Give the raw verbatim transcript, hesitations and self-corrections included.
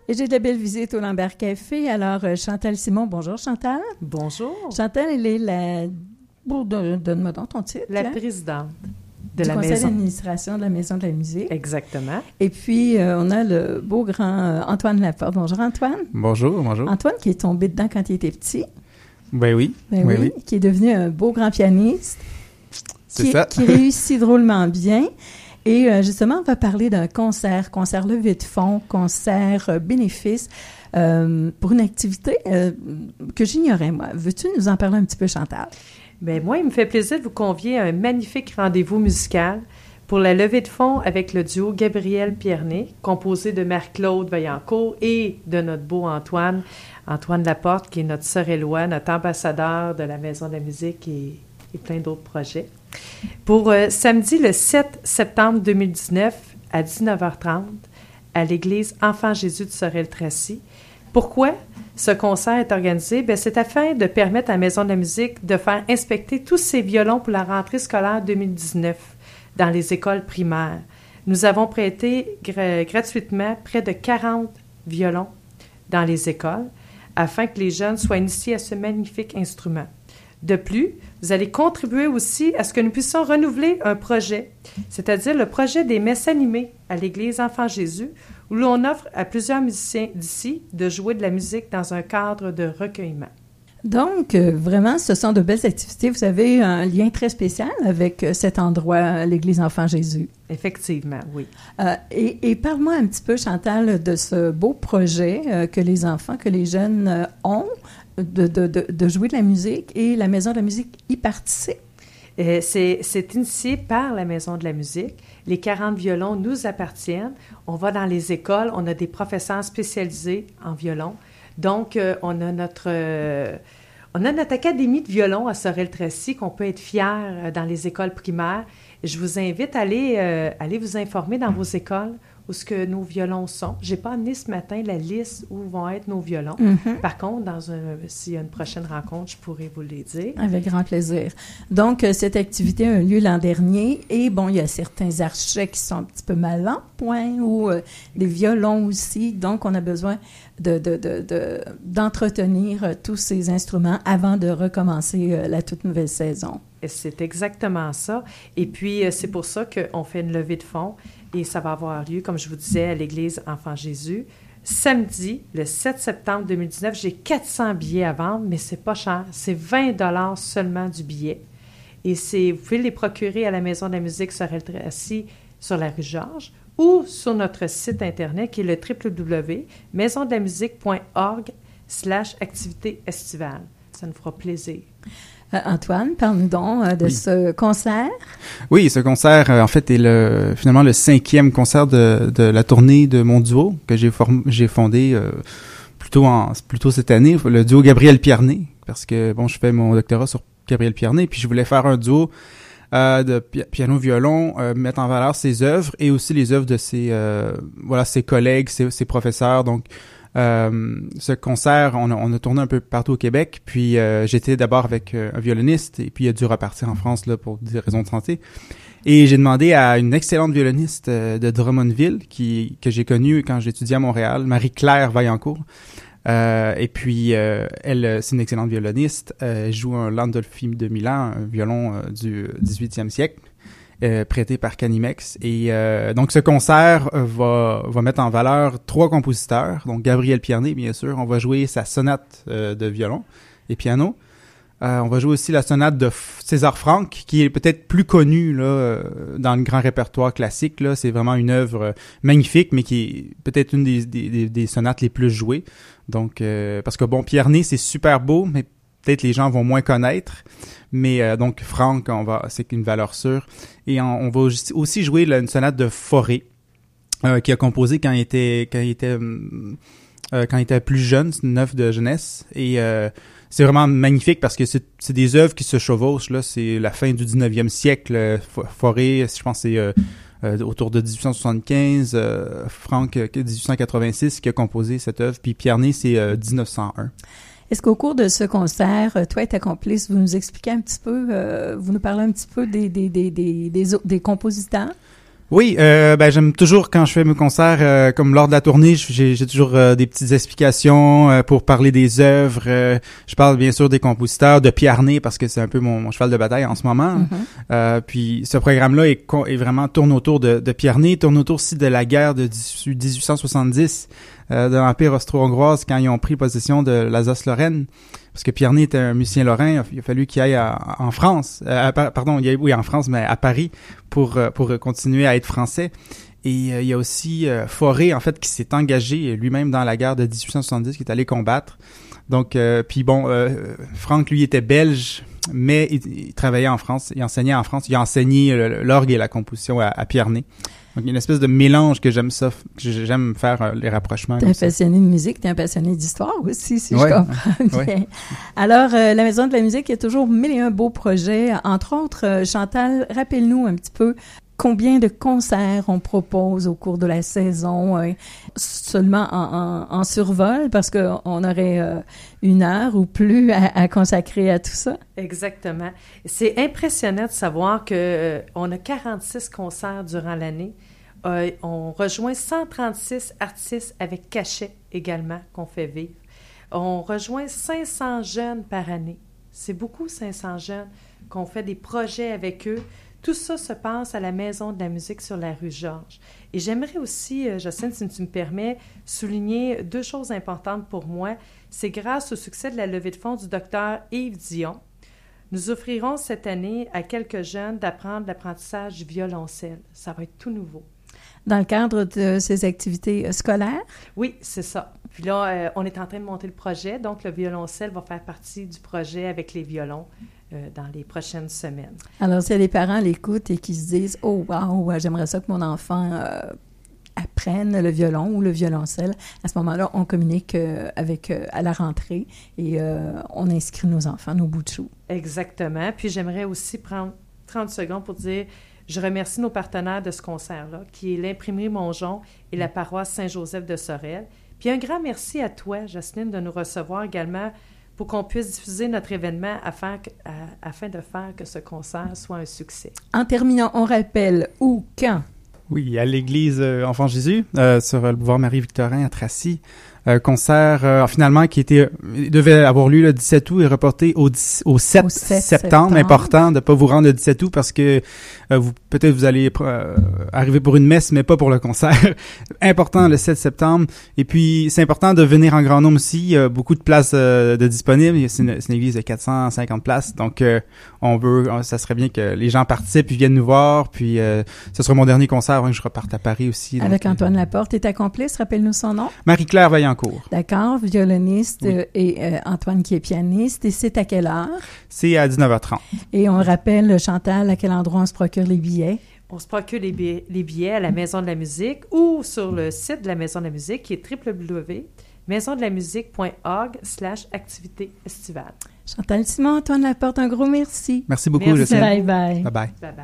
Et j'ai de belles visites au Lambert Café. Alors, euh, Chantal Simon, bonjour Chantal. Bonjour. Chantal, elle est la... Bon, donne-moi donc ton titre. La là. présidente de du la conseil maison. d'administration de la Maison de la musique. Exactement. Et puis, euh, on a le beau grand euh, Antoine Laporte. Bonjour Antoine. Bonjour, bonjour. Antoine qui est tombé dedans quand il était petit. Ben oui. Ben oui, oui, oui. qui est devenu un beau grand pianiste. C'est qui, ça. Qui réussit drôlement bien. Et euh, justement, on va parler d'un concert, concert levée de fonds, concert euh, bénéfice euh, pour une activité euh, que j'ignorais, moi. Veux-tu nous en parler un petit peu, Chantal? Bien, moi, il me fait plaisir de vous convier à un magnifique rendez-vous musical pour la levée de fonds avec le duo Gabriel Pierné, composé de Marie-Claude Vaillancourt et de notre beau Antoine, Antoine Laporte, qui est notre sœur Éloi, notre ambassadeur de la Maison de la musique et, et plein d'autres projets. Pour euh, samedi, le sept septembre deux mille dix-neuf, à dix-neuf heures trente, à l'église Enfant Jésus de Sorel-Tracy. Pourquoi ce concert est organisé? Bien, c'est afin de permettre à la Maison de la musique de faire inspecter tous ses violons pour la rentrée scolaire deux mille dix-neuf dans les écoles primaires. Nous avons prêté gra- gratuitement près de quarante violons dans les écoles afin que les jeunes soient initiés à ce magnifique instrument. De plus, vous allez contribuer aussi à ce que nous puissions renouveler un projet, c'est-à-dire le projet des messes animées à l'Église Enfant Jésus, où l'on offre à plusieurs musiciens d'ici de jouer de la musique dans un cadre de recueillement. Donc, euh, vraiment, ce sont de belles activités. Vous avez un lien très spécial avec euh, cet endroit, l'Église Enfant Jésus. Effectivement, oui. Euh, et, et parle-moi un petit peu, Chantal, de ce beau projet euh, que les enfants, que les jeunes euh, ont, de, de, de, de jouer de la musique, et la Maison de la musique y participe. Euh, c'est, c'est initié par la Maison de la musique. Les quarante violons nous appartiennent. On va dans les écoles, on a des professeurs spécialisés en violon. Donc, euh, on a notre euh, on a notre académie de violon à Sorel-Tracy qu'on peut être fiers euh, dans les écoles primaires. Je vous invite à aller, euh, aller vous informer dans vos écoles où ce que nos violons sont. Je n'ai pas amené ce matin la liste où vont être nos violons. Mm-hmm. Par contre, dans un, s'il y a une prochaine rencontre, je pourrais vous les dire. Avec grand plaisir. Donc, euh, cette activité a eu lieu l'an dernier. Et bon, il y a certains archets qui sont un petit peu mal en point ou euh, des violons aussi. Donc, on a besoin de, de, de, de, d'entretenir euh, tous ces instruments avant de recommencer euh, la toute nouvelle saison. Et c'est exactement ça. Et puis, euh, c'est pour ça qu'on fait une levée de fonds. Et ça va avoir lieu, comme je vous disais, à l'Église Enfant Jésus. Samedi, le sept septembre deux mille dix-neuf, j'ai quatre cents billets à vendre, mais c'est pas cher. C'est vingt dollars seulement du billet. Et c'est, vous pouvez les procurer à la Maison de la musique Sorel-Tracy sur la rue Georges ou sur notre site Internet qui est le w w w point maison de la musique point org slash activité estivale. Ça nous fera plaisir. Euh, Antoine, parle-nous donc euh, de oui. ce concert. Oui, ce concert, euh, en fait, est le, finalement le cinquième concert de, de la tournée de mon duo que j'ai, form- j'ai fondé euh, plutôt, en, plutôt cette année, le duo Gabriel Pierné, parce que, bon, je fais mon doctorat sur Gabriel Pierné, puis je voulais faire un duo euh, de pi- piano-violon, euh, mettre en valeur ses œuvres et aussi les œuvres de ses, euh, voilà, ses collègues, ses, ses professeurs, donc Euh, ce concert, on a, on a tourné un peu partout au Québec, puis euh, j'étais d'abord avec euh, un violoniste, et puis il a dû repartir en France là pour des raisons de santé. Et j'ai demandé à une excellente violoniste euh, de Drummondville, qui que j'ai connue quand j'étudiais à Montréal, Marie-Claire Vaillancourt. Euh, et puis, euh, elle, c'est une excellente violoniste. Euh, elle joue un Landolfi de Milan, un violon euh, du dix-huitième siècle. Euh, prêté par Canimex. Et euh, donc, ce concert euh, va, va mettre en valeur trois compositeurs. Donc, Gabriel Pierné, bien sûr. On va jouer sa sonate euh, de violon et piano. Euh, on va jouer aussi la sonate de F- César Franck, qui est peut-être plus connue là, euh, dans le grand répertoire classique. Là. C'est vraiment une œuvre euh, magnifique, mais qui est peut-être une des, des, des sonates les plus jouées. Donc, euh, parce que, bon, Pierné, c'est super beau, mais peut-être les gens vont moins connaître. Mais euh, donc, Franck, on va, c'est une valeur sûre. Et on, on va aussi jouer là, une sonate de Fauré, euh, qui a composé quand il était, quand il était, euh, quand il était plus jeune, c'est une œuvre de jeunesse. Et euh, c'est vraiment magnifique parce que c'est, c'est des œuvres qui se chevauchent. Là, c'est la fin du dix-neuvième siècle. Fauré, je pense, c'est euh, euh, autour de dix-huit cent soixante-quinze. Euh, Franck, dix-huit cent quatre-vingt-six, qui a composé cette œuvre. Puis Pierné, c'est euh, dix-neuf cent un. Est-ce qu'au cours de ce concert, toi et ta complice, vous nous expliquez un petit peu, euh, vous nous parlez un petit peu des, des, des, des, des, des compositeurs? Oui, euh, ben j'aime toujours quand je fais mes concerts, euh, comme lors de la tournée, j'ai, j'ai toujours euh, des petites explications euh, pour parler des œuvres. Euh, je parle bien sûr des compositeurs, de Pierre Ney parce que c'est un peu mon, mon cheval de bataille en ce moment. Mm-hmm. Euh, puis ce programme-là est, est vraiment tourne autour de, de Pierre Ney, tourne autour aussi de la guerre de dix-huit cent soixante-dix euh, de l'Empire austro-hongroise quand ils ont pris possession de l'Alsace-Lorraine. Parce que Pierre Ney était un musicien lorrain, il a fallu qu'il aille à, en France, euh, pardon, il y a, oui en France, mais à Paris pour pour continuer à être français. Et euh, il y a aussi euh, Fauré, en fait, qui s'est engagé lui-même dans la guerre de dix-huit cent soixante-dix, qui est allé combattre. Donc, euh, puis bon, euh, Franck, lui, était belge, mais il, il travaillait en France, il enseignait en France, il a enseigné l'orgue et la composition à, à Pierre Ney. Donc, il y a une espèce de mélange que j'aime ça, que j'aime faire euh, les rapprochements. T'es un passionné de musique, t'es un passionné d'histoire aussi, si ouais. je comprends bien. Ouais. Alors, euh, la Maison de la musique, il y a toujours mille et un beaux projets. Entre autres, euh, Chantal, rappelle-nous un petit peu combien de concerts on propose au cours de la saison, euh, seulement en, en, en survol, parce qu'on aurait euh, une heure ou plus à, à consacrer à tout ça. Exactement. C'est impressionnant de savoir qu'on euh, a quarante-six concerts durant l'année. Euh, on rejoint cent trente-six artistes avec cachet également qu'on fait vivre. On rejoint cinq cents jeunes par année. C'est beaucoup, cinq cents jeunes, qu'on fait des projets avec eux. Tout ça se passe à la Maison de la musique sur la rue Georges. Et j'aimerais aussi, euh, Jocelyne, si tu me permets, souligner deux choses importantes pour moi. C'est grâce au succès de la levée de fonds du docteur Yves Dion. Nous offrirons cette année à quelques jeunes d'apprendre l'apprentissage du violoncelle. Ça va être tout nouveau. Dans le cadre de ces activités scolaires? Oui, c'est ça. Puis là, euh, on est en train de monter le projet, donc le violoncelle va faire partie du projet avec les violons euh, dans les prochaines semaines. Alors, si les parents l'écoutent et qui se disent « Oh, wow, j'aimerais ça que mon enfant euh, apprenne le violon ou le violoncelle », à ce moment-là, on communique euh, avec, euh, à la rentrée et euh, on inscrit nos enfants, nos bouts de chou. Exactement. Puis j'aimerais aussi prendre trente secondes pour dire... Je remercie nos partenaires de ce concert-là, qui est l'Imprimerie Mongeon et la paroisse Saint-Joseph de Sorel. Puis un grand merci à toi, Jocelyne, de nous recevoir également pour qu'on puisse diffuser notre événement afin, que, à, afin de faire que ce concert soit un succès. En terminant, on rappelle où, quand? Oui, à l'église euh, Enfant Jésus, euh, sur le boulevard Marie-Victorin à Tracy. Euh, concert euh, finalement qui était devait avoir lieu le dix-sept août et reporté au, dix, au sept, au sept septembre. septembre. Important de pas vous rendre le dix-sept août parce que euh, vous peut-être vous allez euh, arriver pour une messe mais pas pour le concert. Important le sept septembre. Et puis c'est important de venir en grand nombre aussi. Il y a beaucoup de places euh, de disponibles. C'est une, c'est une église de quatre cent cinquante places. Donc euh, on veut, ça serait bien que les gens participent, ils viennent nous voir. Puis euh, ce sera mon dernier concert avant que je reparte à Paris aussi. Avec donc, Antoine Laporte et ta complice, rappelle-nous son nom. Marie-Claire Vaillancourt. D'accord, violoniste oui. euh, et euh, Antoine qui est pianiste. Et c'est à quelle heure? C'est à dix-neuf heures trente. Et on rappelle, Chantal, à quel endroit on se procure les billets? On se procure les billets, les billets à la Maison de la musique ou sur le site de la Maison de la musique qui est w w w point maison de la musique point org slash activité estivale. Chantal Simon, Antoine Laporte, un gros merci. Merci beaucoup, Merci. Jocelyne. Bye bye. Bye bye. Bye bye.